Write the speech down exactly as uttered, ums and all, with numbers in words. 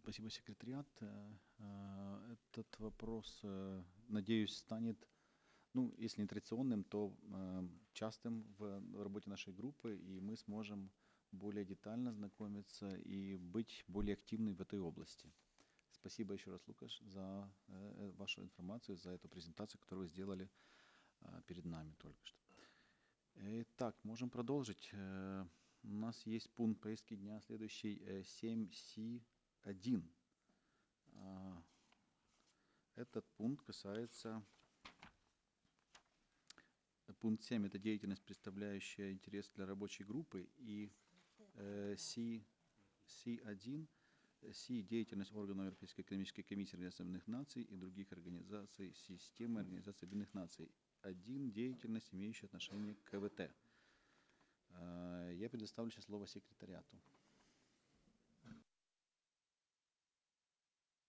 Спасибо, секретариат. Э, э, Этот вопрос, э, надеюсь, станет, ну, если не традиционным, то э, частым в в работе нашей группы, и мы сможем более детально знакомиться и быть более активны в этой области. Спасибо еще раз, Лукаш, за э, э, вашу информацию, за эту презентацию, которую вы сделали э, перед нами только что. Итак, можем продолжить. Э, У нас есть пункт повестки дня следующий, э, семь си один. А, Этот пункт касается, э, пункт семь, это деятельность, представляющая интерес для рабочей группы, и э, Си, Си1, э, Си, деятельность органов Европейской экономической комиссии Организации Объединенных Наций и других организаций системы Организации Объединенных Наций. Один, деятельность, имеющая отношение к КВТ. Э, Я предоставлю сейчас слово секретариату.